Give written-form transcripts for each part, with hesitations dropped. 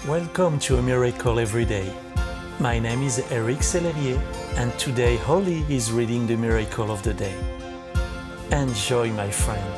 Welcome to A Miracle Every Day. My name is Eric Sellerier, and today Holly is reading the Miracle of the Day. Enjoy, my friend.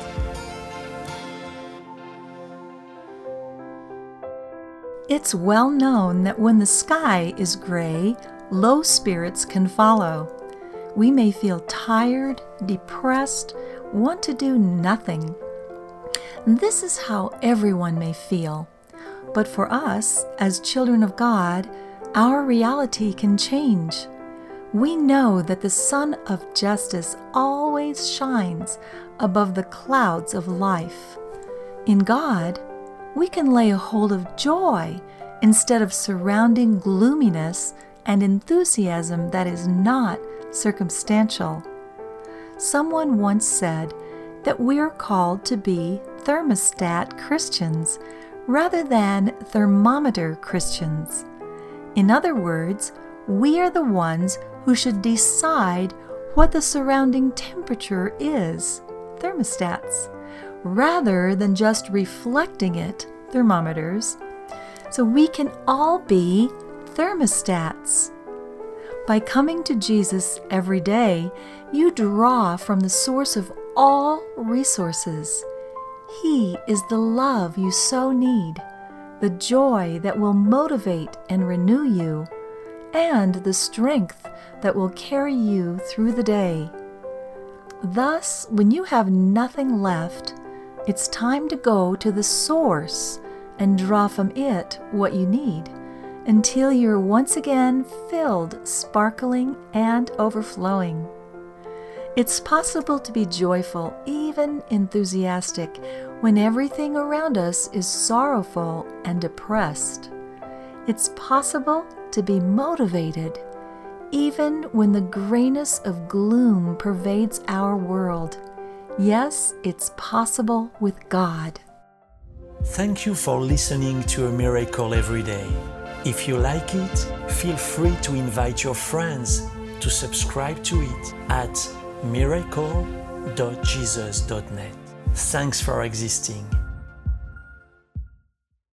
It's well known that when the sky is gray, low spirits can follow. We may feel tired, depressed, want to do nothing. This is how everyone may feel. But for us, as children of God, our reality can change. We know that the Sun of Justice always shines above the clouds of life. In God, we can lay a hold of joy instead of surrounding gloominess and enthusiasm that is not circumstantial. Someone once said that we're called to be thermostat Christians rather than thermometer Christians. In other words, we are the ones who should decide what the surrounding temperature is, thermostats, rather than just reflecting it, thermometers. So we can all be thermostats. By coming to Jesus every day, you draw from the source of all resources. He is the love you so need, the joy that will motivate and renew you, and the strength that will carry you through the day. Thus, when you have nothing left, it's time to go to the source and draw from it what you need until you're once again filled, sparkling, and overflowing. It's possible to be joyful, even enthusiastic, when everything around us is sorrowful and depressed. It's possible to be motivated, even when the grayness of gloom pervades our world. Yes, it's possible with God. Thank you for listening to A Miracle Every Day. If you like it, feel free to invite your friends to subscribe to it at miracle.jesus.net. Thanks for existing.